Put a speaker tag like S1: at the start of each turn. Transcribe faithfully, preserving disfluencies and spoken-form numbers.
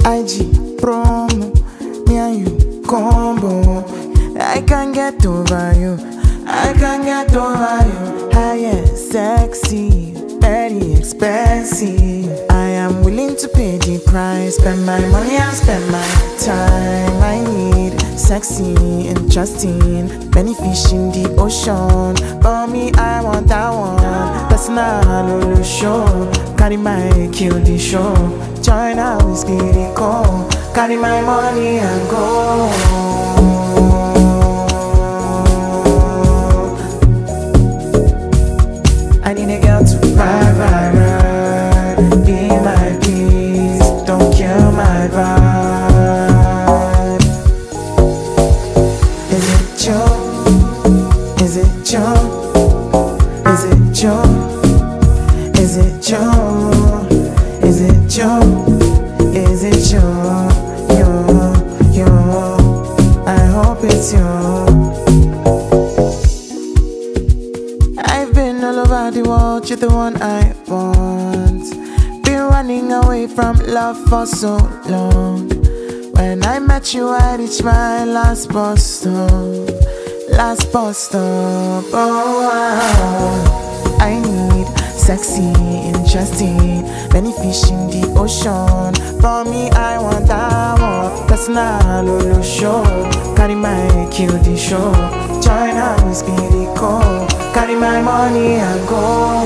S1: I G promo, me and you combo. I can't get over you, I can't get over you. Higher, sexy, very expensive. I am willing to pay the price, spend my money and spend my time. I need sexy, interesting, many fish in the ocean. For me, I want that one. Personal Lulu show, carry my kill the show. Join our whiskey the call, carry my money and go. I need a girl to ride, ride, ride, be my peace, don't kill my vibe. Is it you? Is it you? Is it you? Is it you? Is it you? Is it you? You, you, I hope it's you. I've been all over the world, you're the one I want. Been running away from love for so long. When I met you, I reached my last bus stop. Last bus stop, oh wow. I need sexy, interesting, many fish in the ocean. For me, I want that one. Personal Lulu show, carry my kill the show. Join our whiskey the call, carry my money and go.